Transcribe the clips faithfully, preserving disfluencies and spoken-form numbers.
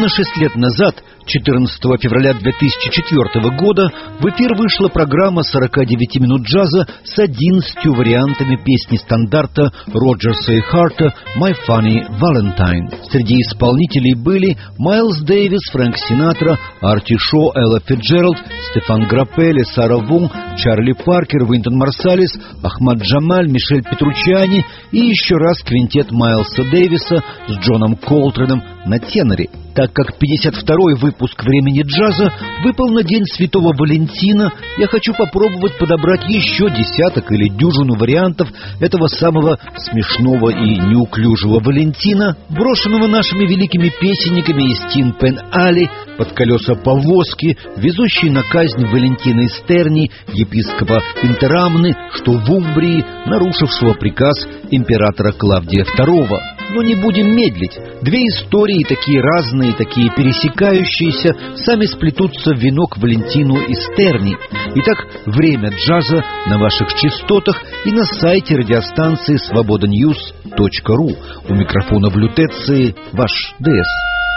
Ровно шесть лет назад, четырнадцатого февраля две тысячи четвёртого года, в эфир вышла программа сорок девять минут джаза с одиннадцатью вариантами песни стандарта Роджерса и Харта «My Funny Valentine». Среди исполнителей были Майлз Дэвис, Фрэнк Синатра, Арти Шо, Элла Фицджеральд, Стефан Граппелли, Сара Вон, Чарли Паркер, Винтон Марсалис, Ахмад Джамаль, Мишель Петруччиани и еще раз квинтет Майлса Дэвиса с Джоном Колтреном на теноре. Так как пятьдесят второй выпуск «Времени джаза» выпал на День Святого Валентина, я хочу попробовать подобрать еще десяток или дюжину вариантов этого самого смешного и неуклюжего Валентина, брошенного нашими великими песенниками из Тин Пен Али под колеса повозки, везущей на казнь Валентина из Терни, епископа Интерамны, что в Умбрии, нарушившего приказ императора Клавдия второго. Но не будем медлить. Две истории, такие разные, такие пересекающиеся, сами сплетутся в венок Валентину из Терни. Итак, время джаза на ваших частотах и на сайте радиостанции свобода ньюс точка ру. У микрофона в Лютеции ваш ДС.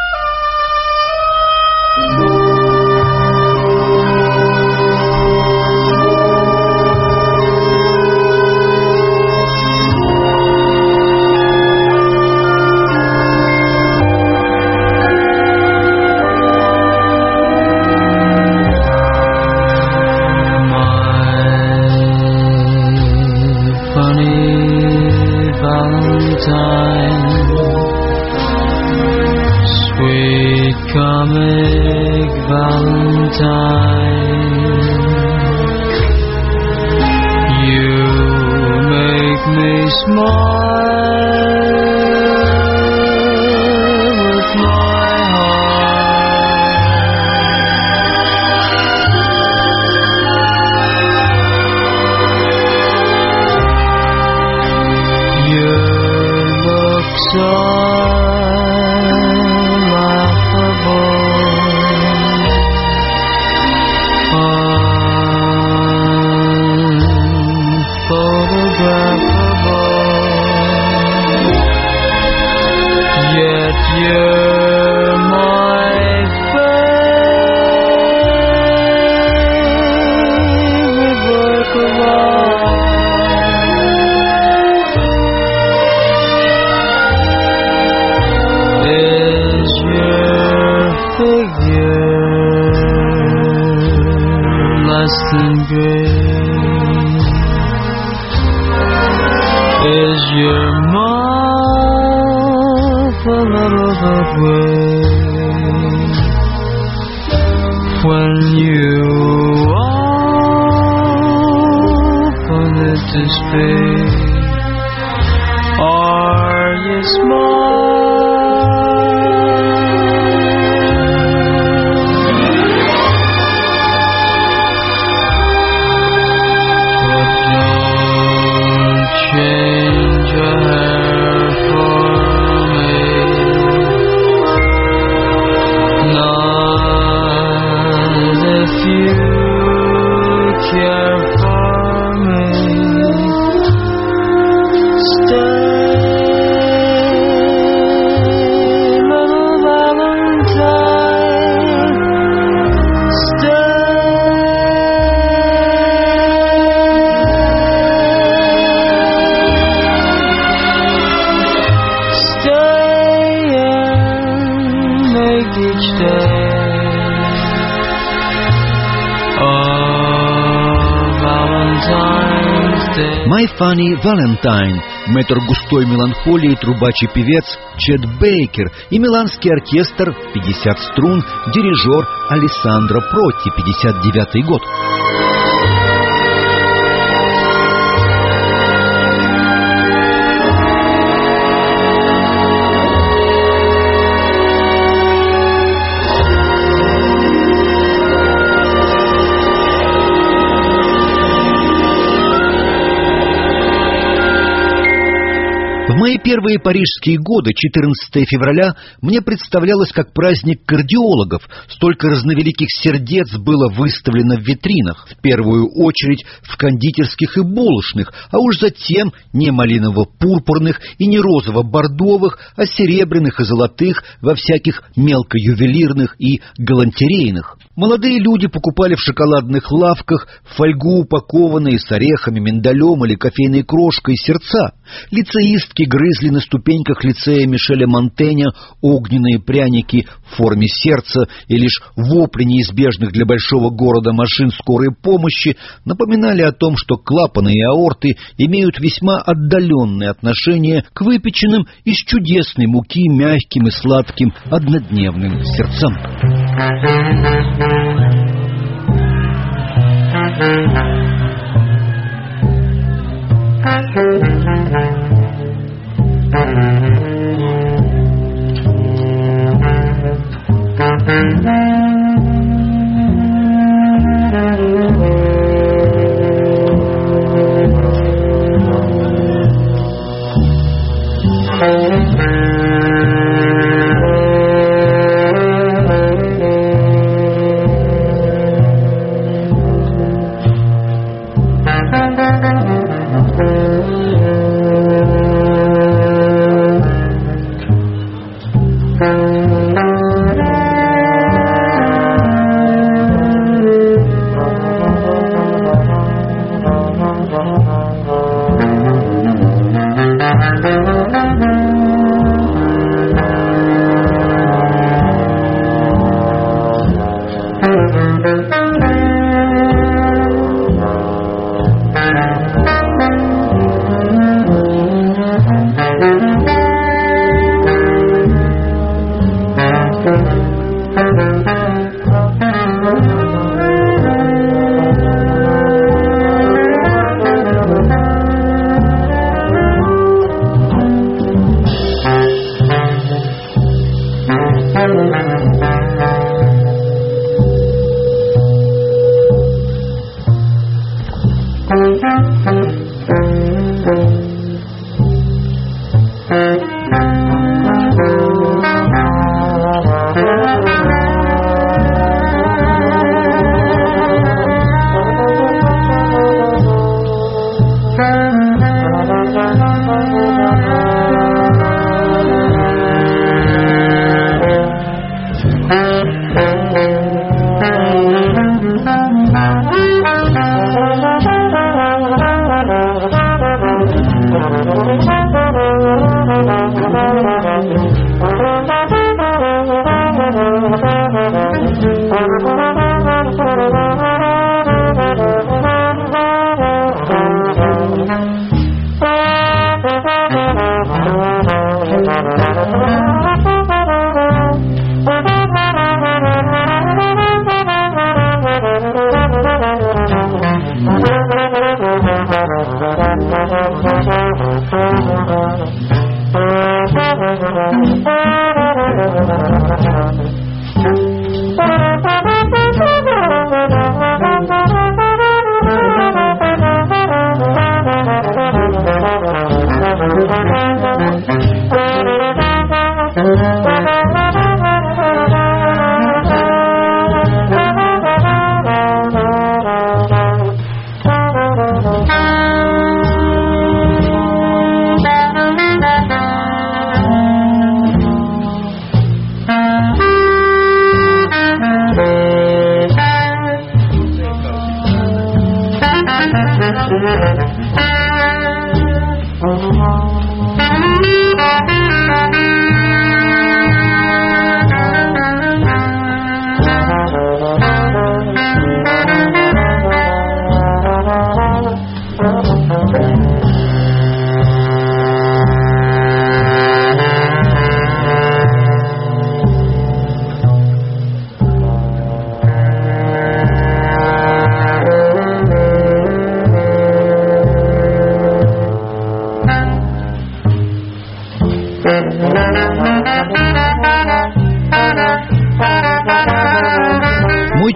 Comic Valentine, you make me smile with my heart. You look so you're my favorite work of art. Is your figure less than great? Is your mouth a little bit way when you open it to speak? Are you smart? But don't change your hair for if you care for me. Stay, little Valentine. Stay. Stay and make each day «My Funny Valentine», мэтр густой меланхолии, трубач и певец Чет Бейкер и миланский оркестр пятьдесят струн, дирижер Алессандро Протти, пятьдесят девятый год. В мои первые парижские годы четырнадцатое февраля мне представлялось как праздник кардиологов. Столько разновеликих сердец было выставлено в витринах, в первую очередь в кондитерских и булочных, а уж затем не малиново-пурпурных и не розово-бордовых, а серебряных и золотых во всяких мелкоювелирных и галантерейных. Молодые люди покупали в шоколадных лавках в фольгу упакованные с орехами, миндалем или кофейной крошкой сердца. Лицеистки грызли на ступеньках лицея Мишеля Монтэня огненные пряники в форме сердца, и лишь вопли неизбежных для большого города машин скорой помощи напоминали о том, что клапаны и аорты имеют весьма отдаленное отношение к выпеченным из чудесной муки мягким и сладким однодневным сердцам.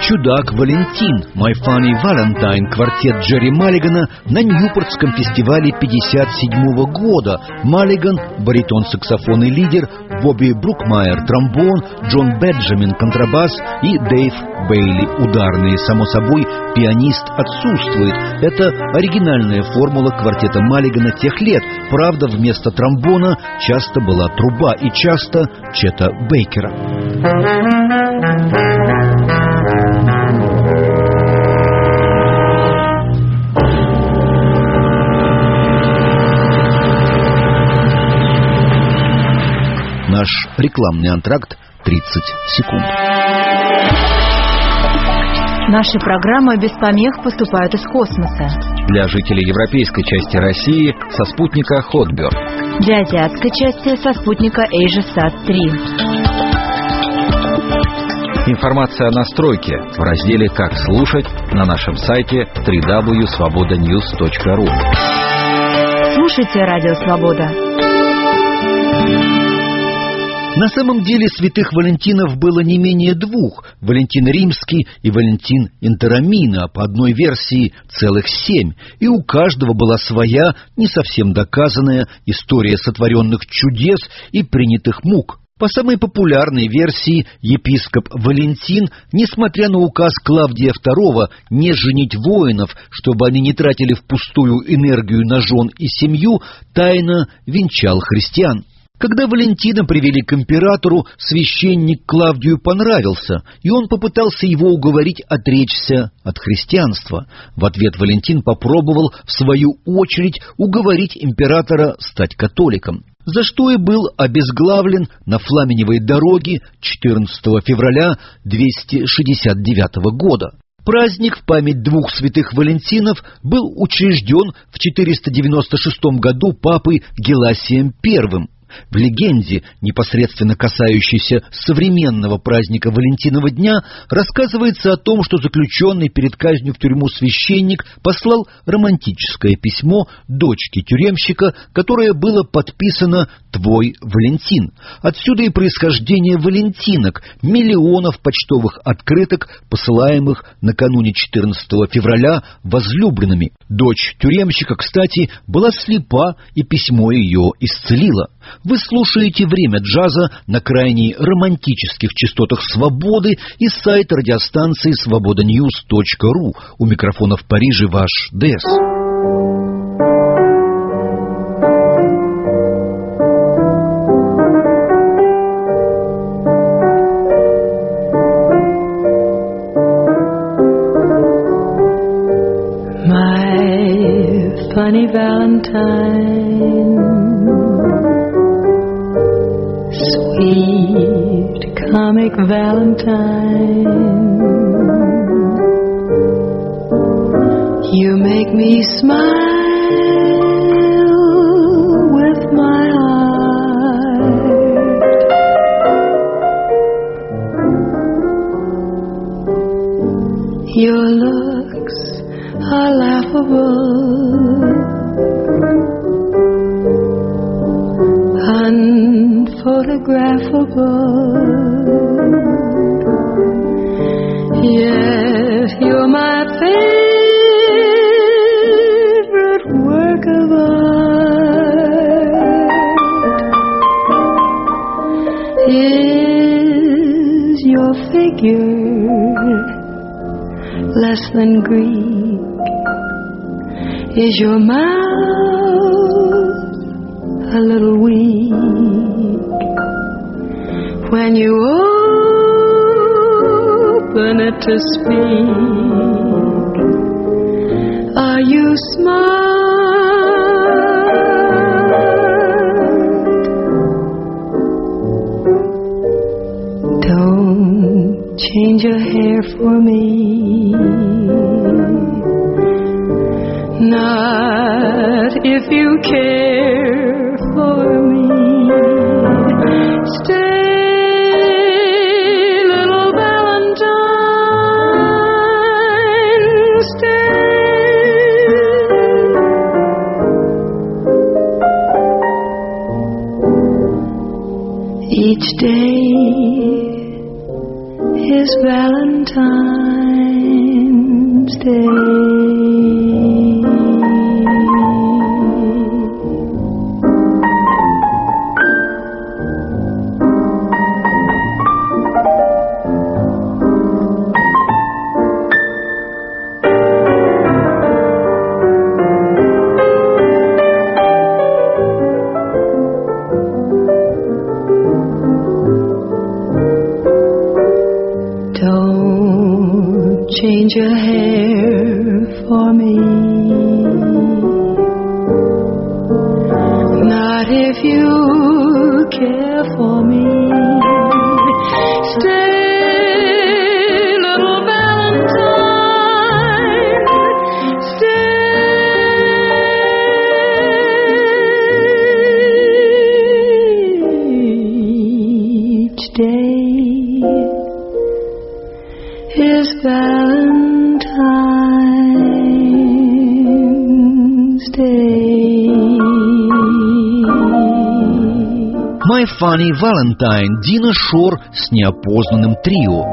«Чудак Валентин» «My Funny Valentine» квартет Джерри Маллигана на Ньюпортском фестивале пятьдесят седьмого года. Маллиган – баритон-саксофон и лидер, Бобби Брукмайер – тромбон, Джон Бенджамин – контрабас и Дэйв Бейли – ударные. Само собой, пианист отсутствует. Это оригинальная формула квартета Маллигана тех лет. Правда, вместо тромбона часто была труба и часто Чета Бейкера. Наш рекламный антракт тридцать секунд. Наши программы без помех поступают из космоса. Для жителей европейской части России со спутника Хотберг. Для азиатской части со спутника AsiaSat три. Информация о настройке в разделе «Как слушать» на нашем сайте дабл ю дабл ю дабл ю точка свобода ньюс точка ру. Слушайте Радио Свобода. На самом деле святых Валентинов было не менее двух – Валентин Римский и Валентин Интерамина, по одной версии целых семь, и у каждого была своя, не совсем доказанная история сотворенных чудес и принятых мук. По самой популярной версии, епископ Валентин, несмотря на указ Клавдия второго не женить воинов, чтобы они не тратили впустую энергию на жен и семью, тайно венчал христиан. Когда Валентина привели к императору, священник Клавдию понравился, и он попытался его уговорить отречься от христианства. В ответ Валентин попробовал, в свою очередь, уговорить императора стать католиком, за что и был обезглавлен на Фламеневой дороге четырнадцатого февраля двести шестьдесят девятого года. Праздник в память двух святых Валентинов был учрежден в четыреста девяносто шестом году папой Геласием первым. В легенде, непосредственно касающейся современного праздника Валентинова дня, рассказывается о том, что заключенный перед казнью в тюрьму священник послал романтическое письмо дочке тюремщика, которое было подписано «Твой Валентин». Отсюда и происхождение валентинок, миллионов почтовых открыток, посылаемых накануне четырнадцатого февраля возлюбленными. Дочь тюремщика, кстати, была слепа, и письмо ее исцелило. Вы слушаете «Время джаза» на крайне романтических частотах «Свободы» и сайт радиостанции свобода ньюс точка ру. У микрофона в Париже ваш Дэс. My funny Valentine, sweet comic Valentine, you make me smile with my heart. Your looks are laughable, unphotographable, yet you're my favorite work of art. Is your figure less than Greek? Is your mouth a little weak when you open it to speak? Are you smart? Don't change your hair for me, not if you care for me. Stay, little Valentine, stay. Each day is Valentine's Day. Change your hair for me, not if you care for me. Stay, little Valentine, stay. Each day is Valentine's Day. My Funny Valentine, Дина Шор с неопознанным трио.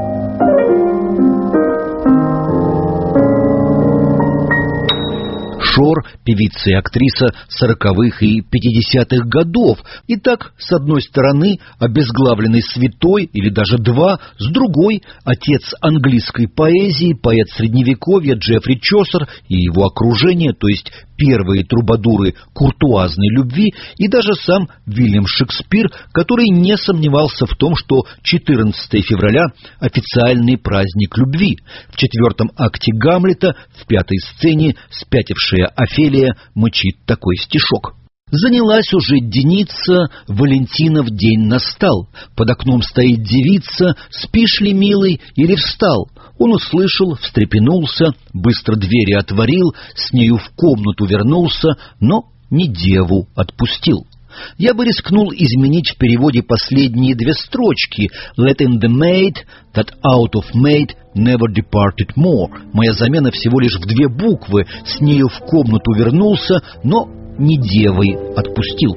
Шор – певица и актриса сороковых и пятидесятых годов. И так, с одной стороны, обезглавленный святой, или даже два, с другой – отец английской поэзии, поэт Средневековья Джеффри Чосер и его окружение, то есть первые трубадуры куртуазной любви, и даже сам Вильям Шекспир, который не сомневался в том, что четырнадцатое февраля – официальный праздник любви. В четвертом акте Гамлета, в пятой сцене, спятившая Офелия мычит такой стишок. Занялась уже Деница, Валентинов день настал. Под окном стоит девица, спишь ли, милый, или встал? Он услышал, встрепенулся, быстро двери отворил, с нею в комнату вернулся, но не деву отпустил. Я бы рискнул изменить в переводе последние две строчки. Let in the maid, that out of maid never departed more. Моя замена всего лишь в две буквы. С нею в комнату вернулся, но не девой отпустил.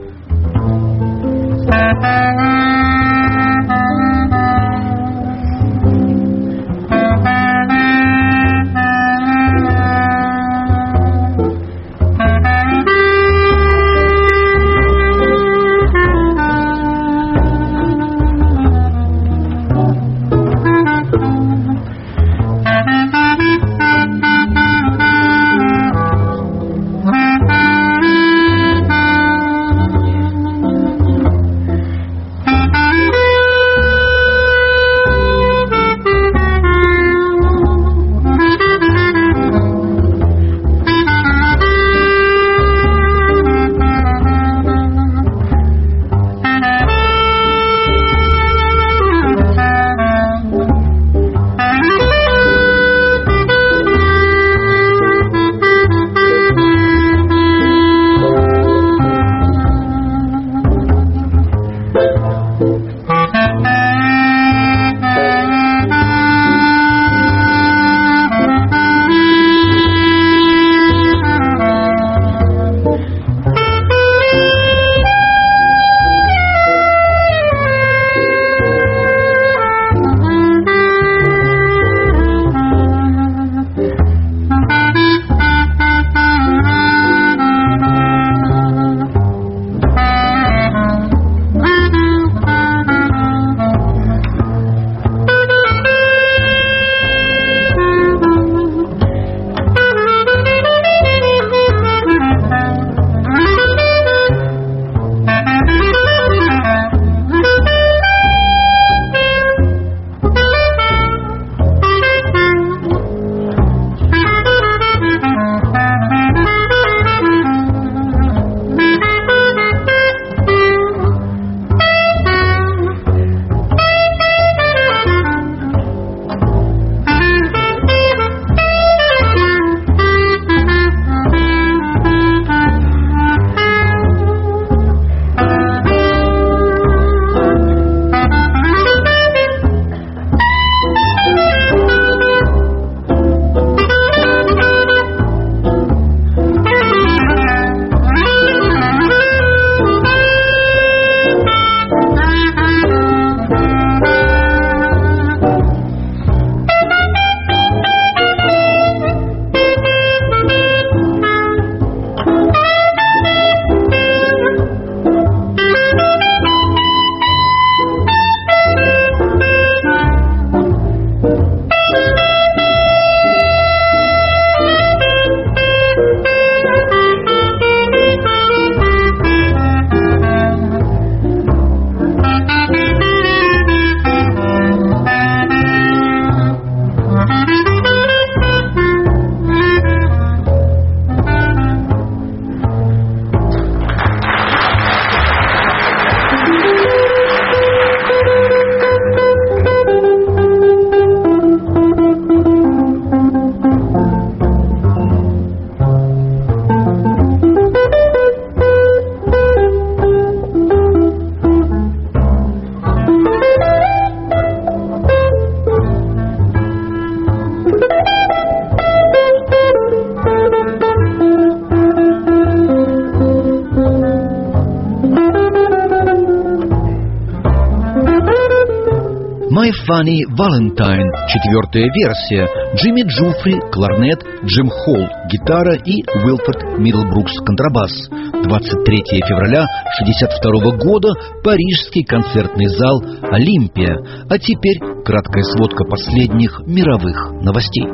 My Funny Valentine, четвертая версия. Джимми Джуфри, кларнет, Джим Холл, гитара и Уилфорд Миддлбрукс, контрабас. двадцать третьего февраля шестьдесят второго года, парижский концертный зал «Олимпия». А теперь краткая сводка последних мировых новостей.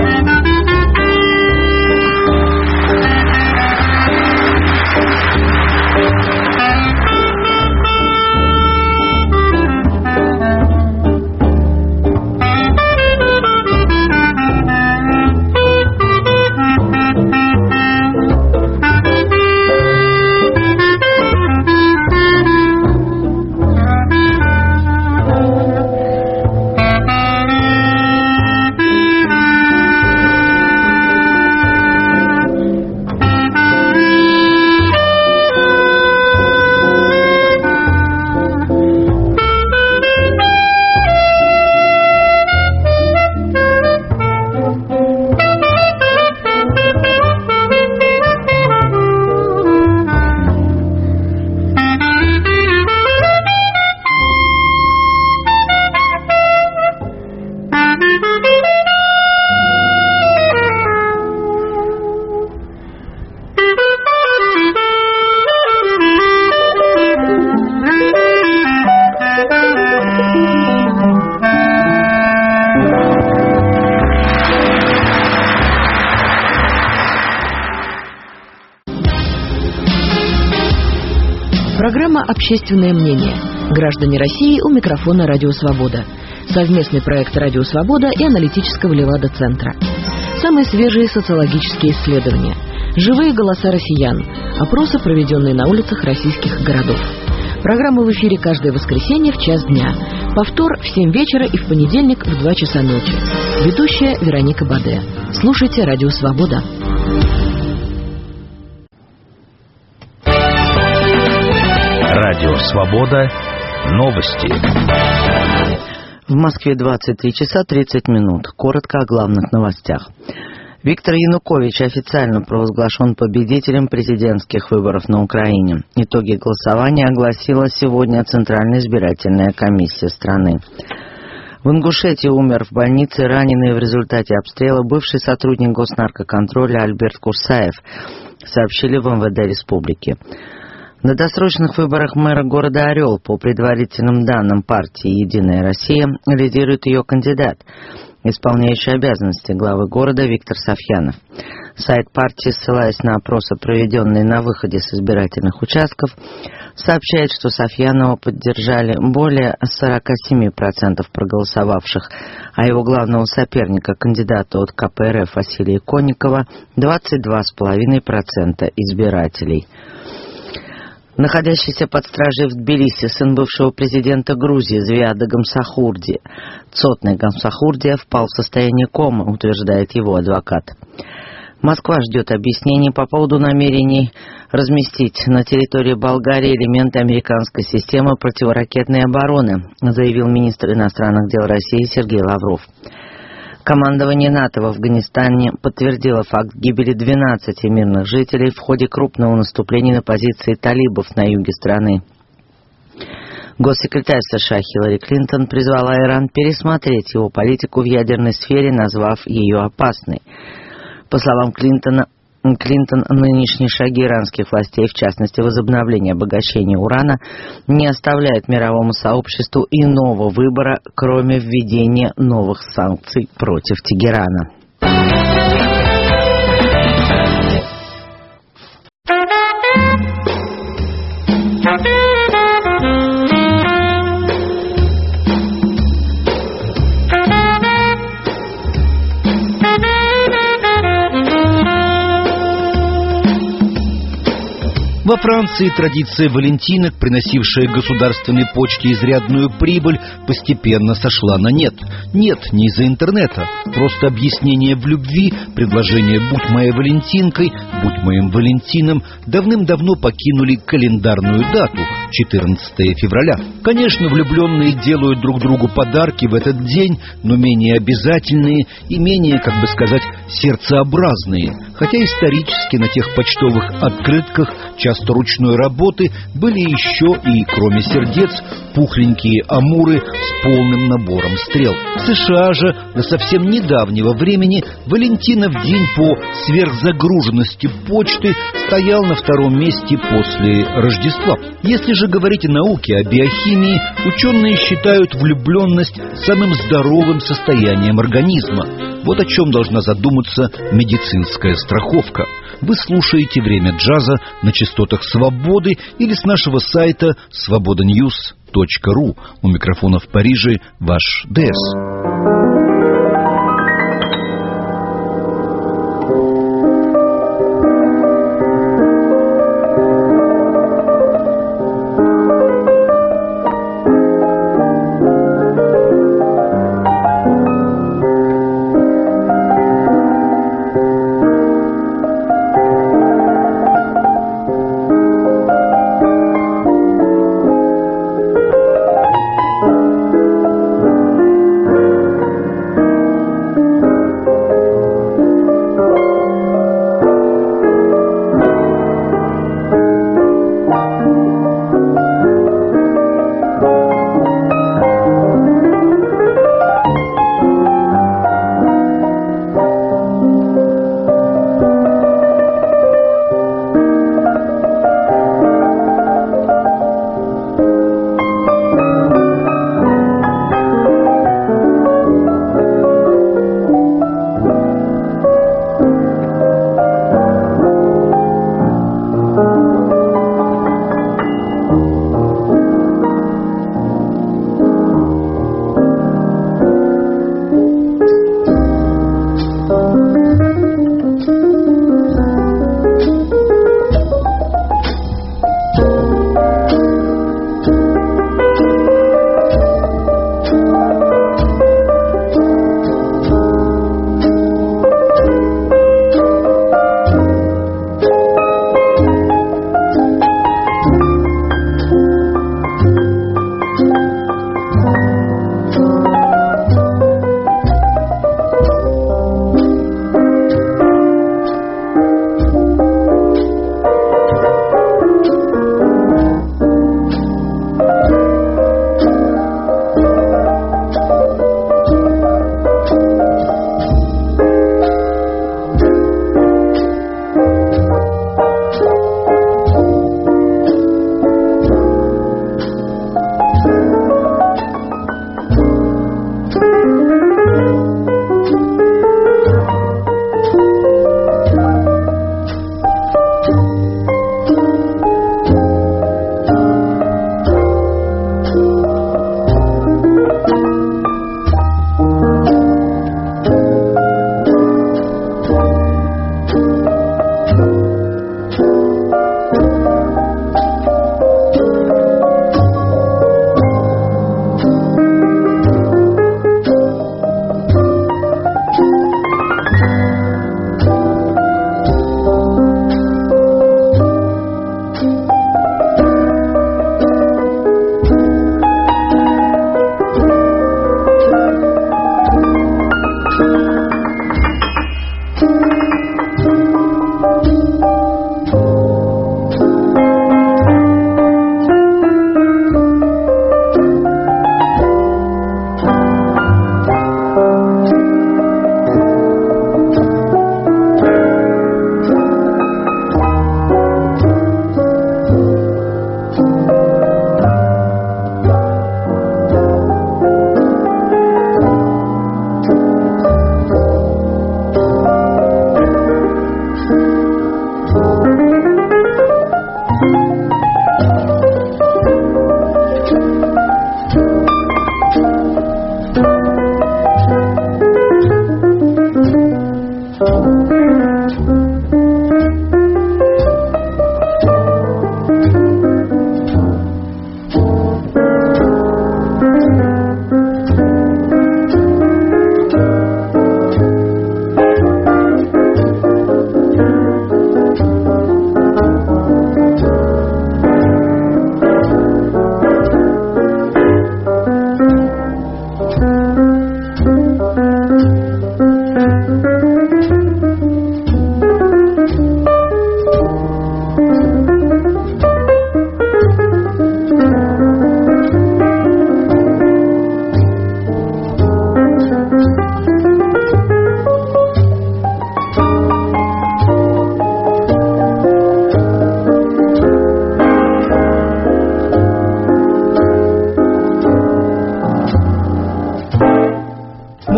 Программа «Общественное мнение». Граждане России, у микрофона «Радио Свобода». Совместный проект «Радио Свобода» и аналитического Левада-центра. Самые свежие социологические исследования. Живые голоса россиян. Опросы, проведенные на улицах российских городов. Программа в эфире каждое воскресенье в час дня. Повтор в семь вечера и в понедельник в два часа ночи. Ведущая Вероника Баде. Слушайте «Радио Свобода». Радио Свобода. Новости. В Москве двадцать три часа тридцать минут. Коротко о главных новостях. Виктор Янукович официально провозглашен победителем президентских выборов на Украине. Итоги голосования огласила сегодня Центральная избирательная комиссия страны. В Ингушетии умер в больнице раненый в результате обстрела бывший сотрудник госнаркоконтроля Альберт Курсаев, сообщили в эм вэ дэ республики. На досрочных выборах мэра города Орел, по предварительным данным партии «Единая Россия», лидирует ее кандидат, исполняющий обязанности главы города Виктор Сафьянов. Сайт партии, ссылаясь на опросы, проведенные на выходе с избирательных участков, сообщает, что Сафьянова поддержали более сорок семь процентов проголосовавших, а его главного соперника, кандидата от ка пэ эр эф Василия Конникова, двадцать два целых пять десятых процента избирателей. Находящийся под стражей в Тбилиси сын бывшего президента Грузии Зиада Гамсахурди, Цотный Гамсахурдия, впал в состояние комы, утверждает его адвокат. Москва ждет объяснений по поводу намерений разместить на территории Болгарии элементы американской системы противоракетной обороны, заявил министр иностранных дел России Сергей Лавров. Командование НАТО в Афганистане подтвердило факт гибели двенадцати мирных жителей в ходе крупного наступления на позиции талибов на юге страны. Госсекретарь США Хиллари Клинтон призвала Иран пересмотреть его политику в ядерной сфере, назвав ее опасной. По словам Клинтона, Клинтон нынешние шаги иранских властей, в частности возобновление обогащения урана, не оставляют мировому сообществу иного выбора, кроме введения новых санкций против Тегерана. Во Франции традиция валентинок, приносившая государственной почте изрядную прибыль, постепенно сошла на нет. Нет, не из-за интернета. Просто объяснение в любви, предложение «будь моей валентинкой», «будь моим валентином» давным-давно покинули календарную дату – четырнадцатого февраля. Конечно, влюбленные делают друг другу подарки в этот день, но менее обязательные и менее, как бы сказать, сердцеобразные. Хотя исторически на тех почтовых открытках часто часто ручной работы, были еще и, кроме сердец, пухленькие амуры с полным набором стрел. В США же до совсем недавнего времени Валентинов день по сверхзагруженности почты стоял на втором месте после Рождества. Если же говорить о науке, о биохимии, ученые считают влюбленность самым здоровым состоянием организма. Вот о чем должна задуматься медицинская страховка. Вы слушаете «Время джаза» на частотах «Свободы» или с нашего сайта свобода ньюс точка ру. У микрофона в Париже ваш ДЭС.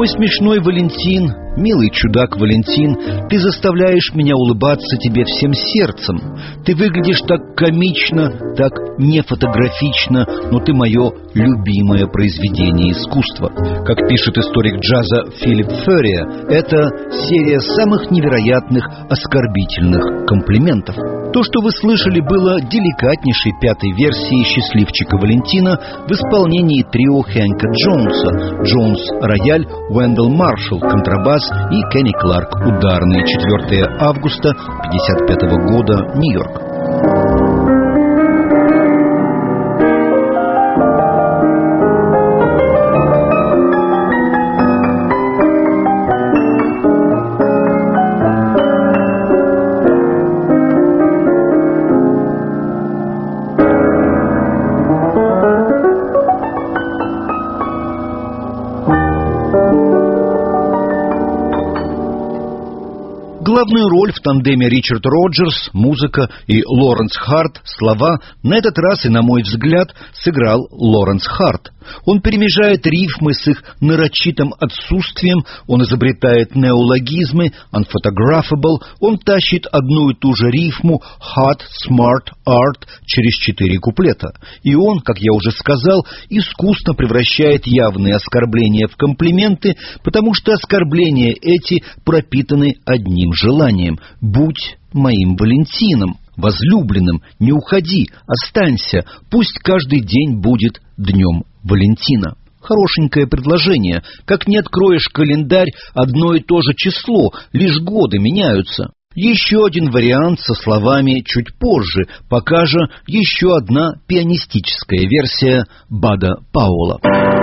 Мой смешной Валентин, милый чудак Валентин, ты заставляешь меня улыбаться тебе всем сердцем. Ты выглядишь так комично, так нефотографично, но ты мое любимое произведение искусства. Как пишет историк джаза Филипп Ферриа, это серия самых невероятных оскорбительных комплиментов. То, что вы слышали, было деликатнейшей пятой версией «Счастливчика Валентина» в исполнении трио Хэнка Джонса. Джонс – рояль, Уэндell Маршалл – контрабас и Кенни Кларк – ударные. четвёртого августа пятьдесят пятого года, Нью-Йорк. Главную роль в тандеме Ричард Роджерс, музыка, и Лоренс Харт, слова, на этот раз и, на мой взгляд, сыграл Лоренс Харт. Он перемежает рифмы с их нарочитым отсутствием, он изобретает неологизмы, unphotographable, он тащит одну и ту же рифму hot, smart, art через четыре куплета. И он, как я уже сказал, искусно превращает явные оскорбления в комплименты, потому что оскорбления эти пропитаны одним желанием: будь моим Валентином, возлюбленным, не уходи, останься, пусть каждый день будет днем Валентина. Хорошенькое предложение. Как не откроешь календарь, одно и то же число, лишь годы меняются. Еще один вариант со словами чуть позже, пока же еще одна пианистическая версия Бада Пауэлла.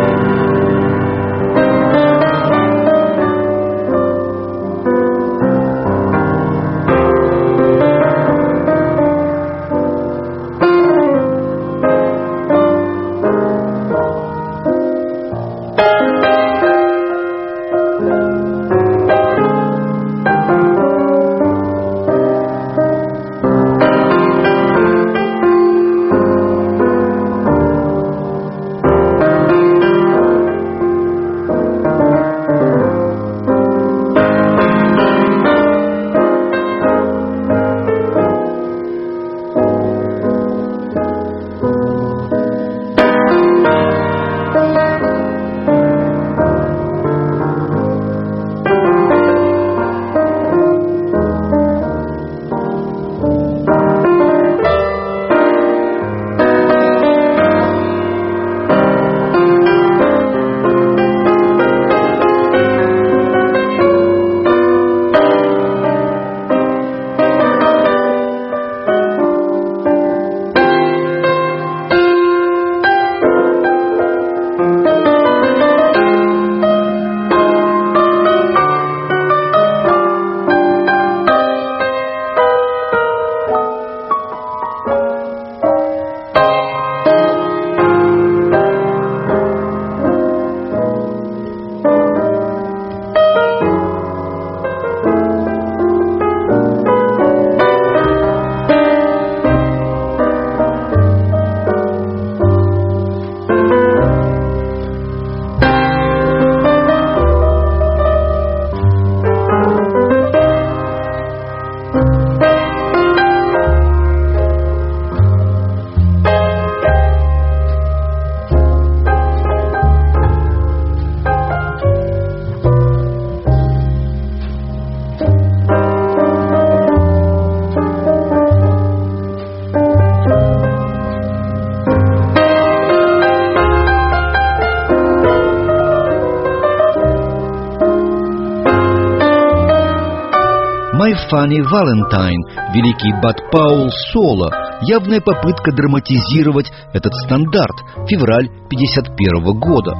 «My Funny Valentine», великий Бад Пауэлл соло, явная попытка драматизировать этот стандарт, февраль пятьдесят первого года.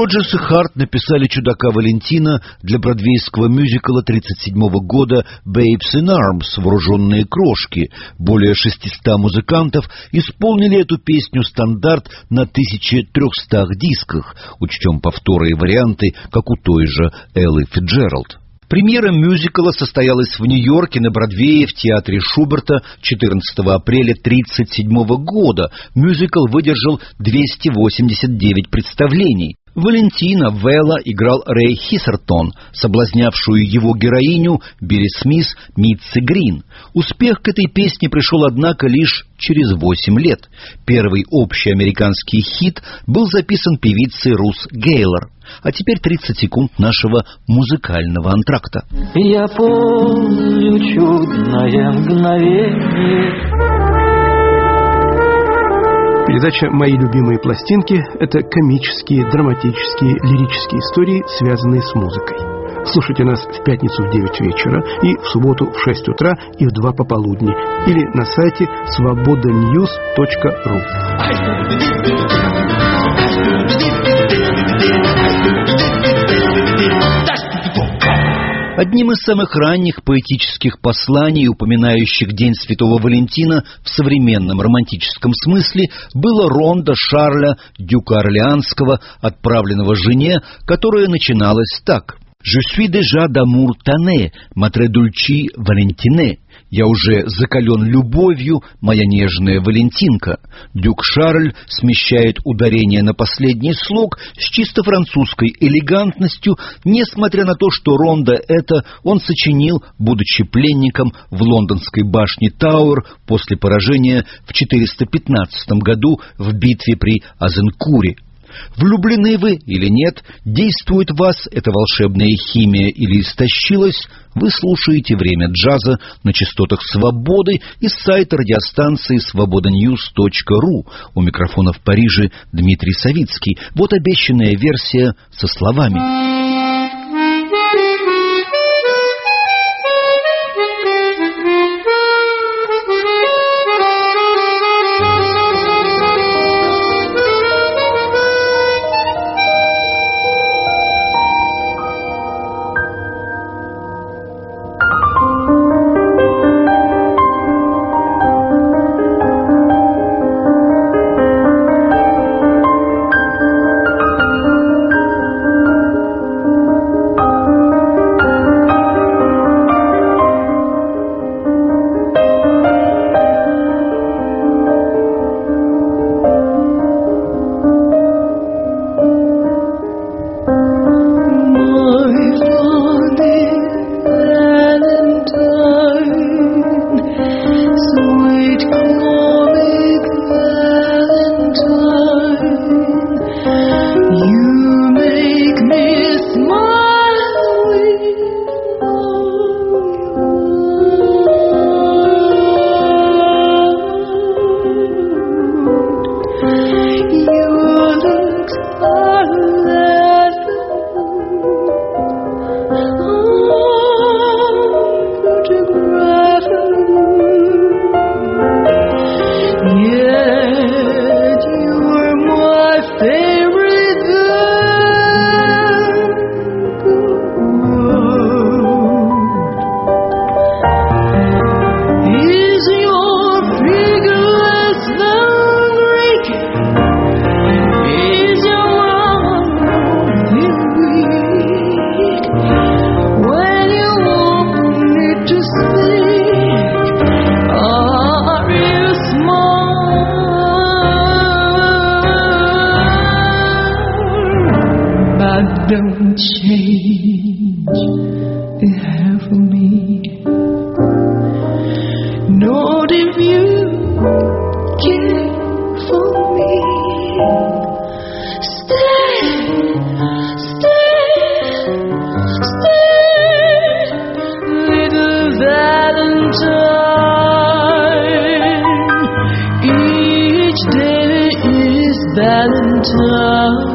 Роджерс и Харт написали «Чудака Валентина» для бродвейского мюзикла тридцать седьмого года «Babes in Arms» «Вооруженные крошки». Более шестисот музыкантов исполнили эту песню-стандарт на тысяча триста дисках. Учтем повторы и варианты, как у той же Эллы Фицджеральд. Премьера мюзикла состоялась в Нью-Йорке на Бродвее в театре Шуберта четырнадцатого апреля тысяча девятьсот тридцать седьмого года. Мюзикл выдержал двести восемьдесят девять представлений. Валентина Велла играл Рэй Хиссертон, соблазнявшую его героиню Билли Смис Митси Грин. Успех к этой песне пришел, однако, лишь через восемь лет. Первый общеамериканский хит был записан певицей Рус Гейлор. А теперь тридцать секунд нашего музыкального антракта. Я помню чудное мгновение. Передача «Мои любимые пластинки» — это комические, драматические, лирические истории, связанные с музыкой. Слушайте нас в пятницу в девять вечера и в субботу в шесть утра и в два пополудни или на сайте свобода ньюс точка ру. Одним из самых ранних поэтических посланий, упоминающих День Святого Валентина в современном романтическом смысле, было рондо Шарля Дюка Орлеанского, отправленного жене, которое начиналось так: «Je suis déjà d'amour tanné, ma très dulce Valentine». «Я уже закален любовью, моя нежная Валентинка». Дюк Шарль смещает ударение на последний слог с чисто французской элегантностью, несмотря на то, что рондо это он сочинил, будучи пленником в лондонской башне Тауэр после поражения в четыреста пятнадцатом году в битве при Азенкуре. Влюблены вы или нет, действует в вас эта волшебная химия или истощилась, вы слушаете «Время джаза» на частотах «Свободы» из сайта радиостанции свобода ньюс точка ру. У микрофона в Париже Дмитрий Савицкий. Вот обещанная версия со словами. Don't change the hair for me. Not if you care for me. Stay, stay, stay, little Valentine. Each day is Valentine.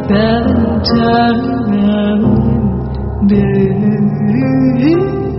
Valentine Day.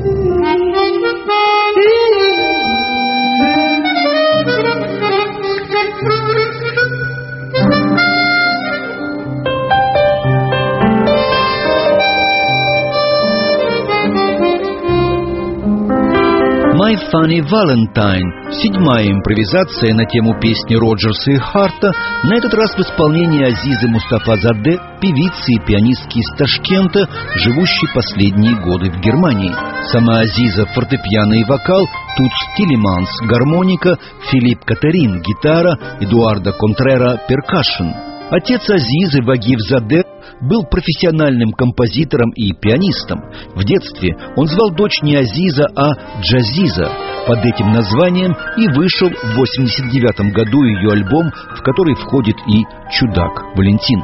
My Funny Valentine – седьмая импровизация на тему песни Роджерса и Харта, на этот раз в исполнении Азизы Мустафазаде, певицы и пианистки из Ташкента, живущей последние годы в Германии. Сама Азиза – фортепиано и вокал, Туц Тилеманс – гармоника, Филипп Катерин – гитара, Эдуардо Контрера – перкашн. Отец Азизы, Вагиф Заде, был профессиональным композитором и пианистом. В детстве он звал дочь не Азиза, а Джазиза. Под этим названием и вышел в восемьдесят девятом году ее альбом, в который входит и «Чудак Валентин».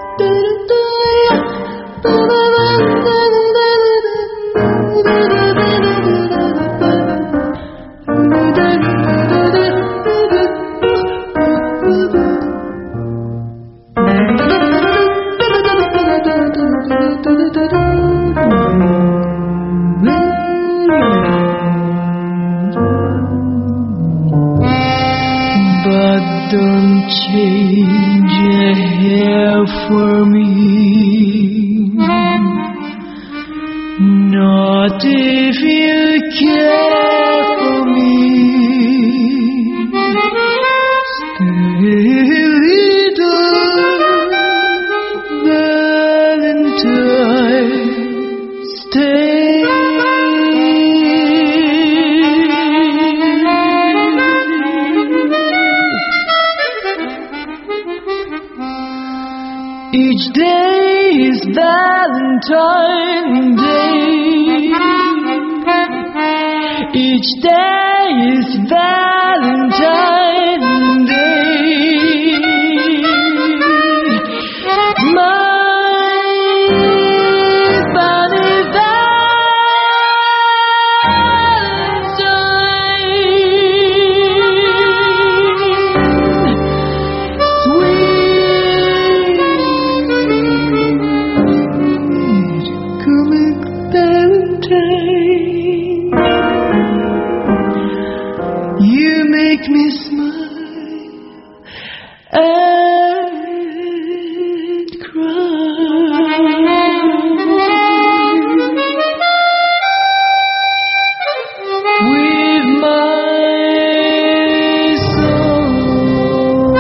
Don't change a hair for me, not if you care for me. Stay, little Valentine, stay. Each day is Valentine Day. Each day is Valentine Day. My funny Valentine, sweet you make me smile and cry. With my soul,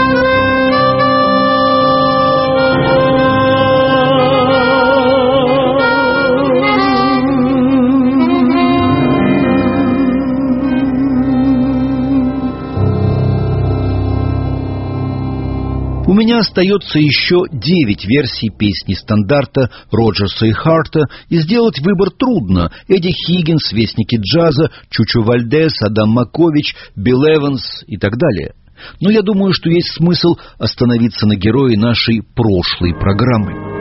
У меня остается еще девять версий песни стандарта Роджерса и Харта, и сделать выбор трудно. Эдди Хиггинс, вестники джаза, Чучо Вальдес, Адам Макович, Билл Эванс и так далее. Но я думаю, что есть смысл остановиться на герое нашей прошлой программы.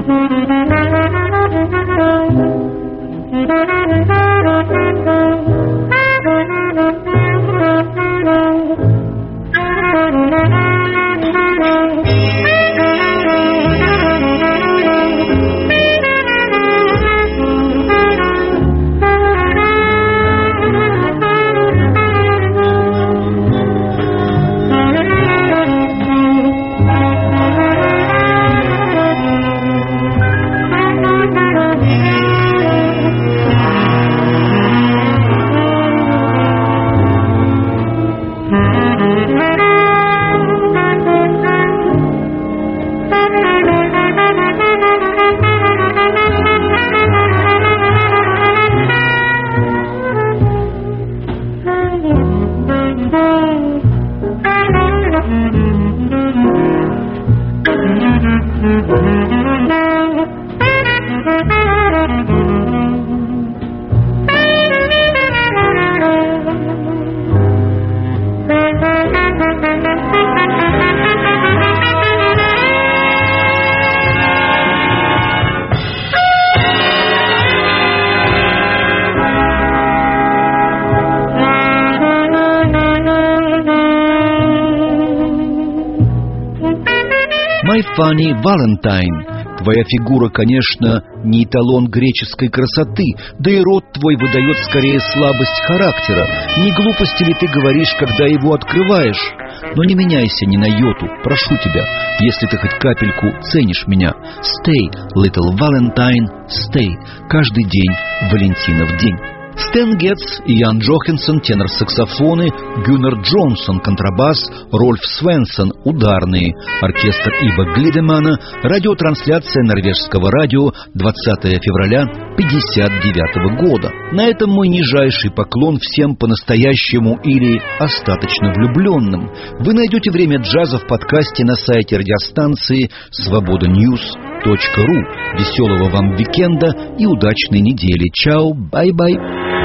My Funny Valentine. Твоя фигура, конечно, не эталон греческой красоты, да и рот твой выдает скорее слабость характера. Не глупости ли ты говоришь, когда его открываешь? Но не меняйся ни на йоту, прошу тебя, если ты хоть капельку ценишь меня. Stay, little Valentine, stay. Каждый день Валентинов день. Стэн Гетц, Ян Джохенсон, тенор-саксофоны, Гюннер Джонсон, контрабас, Рольф Свенсон, ударные, оркестр Ива Глидемана, радиотрансляция норвежского радио, двадцатое февраля пятьдесят девятого года. На этом мой нижайший поклон всем по-настоящему или остаточно влюбленным. Вы найдете время джаза в подкасте на сайте радиостанции свобода ньюс точка ру. Веселого вам уикенда и удачной недели. Чао, бай-бай.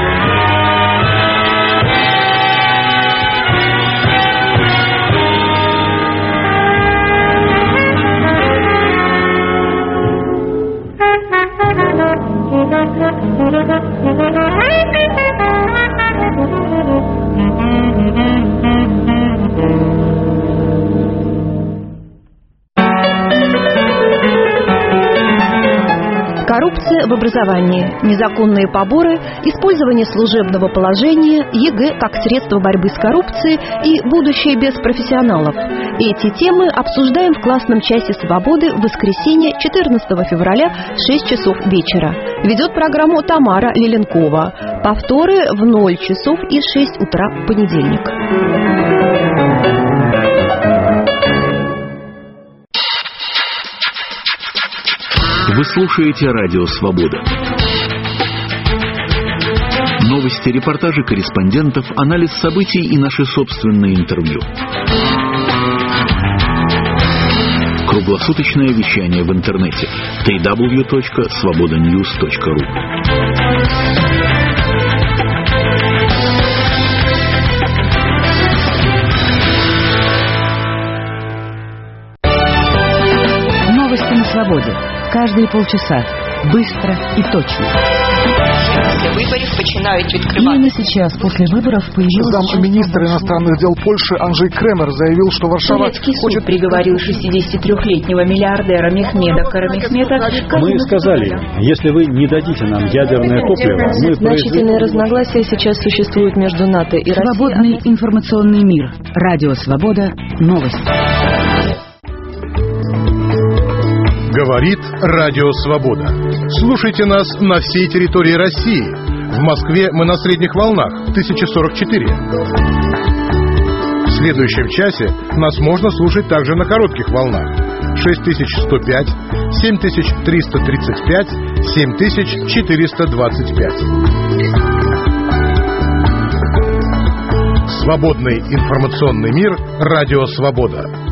Коррупция в образовании, незаконные поборы, использование служебного положения, ЕГЭ как средство борьбы с коррупцией и будущее без профессионалов. Эти темы обсуждаем в классном часе свободы в воскресенье четырнадцатого февраля в шесть часов вечера. Ведет программу Тамара Леленкова. Повторы в ноль часов и шесть утра в понедельник. Вы слушаете Радио Свобода. Новости, репортажи корреспондентов, анализ событий и наши собственные интервью. Круглосуточное вещание в интернете. дабл ю дабл ю дабл ю точка свобода ньюс точка ру. Новости на свободе. Каждые полчаса. Быстро и точно. Після виборів починають відкривати. Именно сейчас, после выборов, появилась... Замминистра иностранных дел Польши Анджей Кремер заявил, что Варшава Турецкий суд хочет... приговорил шестидесятитрёхлетнего миллиардера Мехмеда Карамехмета... Мы сказали, если вы не дадите нам ядерное топливо, мы Значительные разногласия сейчас существуют между НАТО и Россией. Свободный информационный мир. Радио Свобода. Новости. Говорит Радио Свобода. Слушайте нас на всей территории России. В Москве мы на средних волнах тысяча сорок четыре. В следующем часе нас можно слушать также на коротких волнах шесть тысяч сто пять, семь тысяч триста тридцать пять, семь тысяч четыреста двадцать пять. Свободный информационный мир. Радио Свобода.